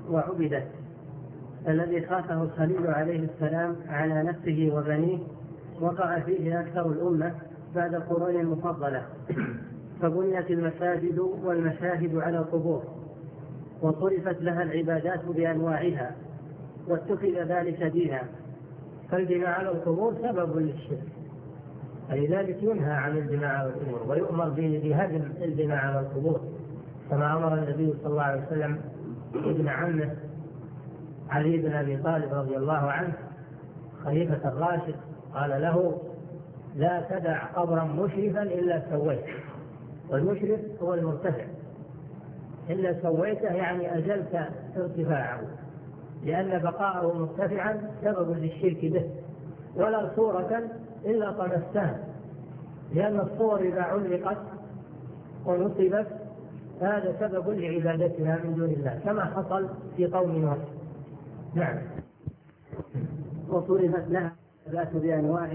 وعبدت، الذي خافه الخليل عليه السلام على نفسه وبنيه وقع فيه أكثر الأمة بعد القرون المفضلة، فبنيت المساجد والمشاهد على القبور وصرفت لها العبادات بأنواعها واتخذ ذلك دينا، فالبناء على القبور سبب للشرك، فلذلك ينهى عن البناء على القبور ويؤمر بهدم البناء على القبور، كما أمر النبي صلى الله عليه وسلم ابن عمه علي بن أبي طالب رضي الله عنه خليفة الراشد، قال له: لا تدع قبرا مشرفا إلا سويته، والمشرف هو المرتفع، إلا سويته يعني أجلت ارتفاعه، لأن بقاءه مرتفعا سبب للشرك به، ولا صورة إلا طمستها، لأن الصور إذا علقت ونصبت هذا سبب لعبادتها من دون الله، كما حصل في قوم نوح. نعم. وصرفت لها العبادات بأنواعها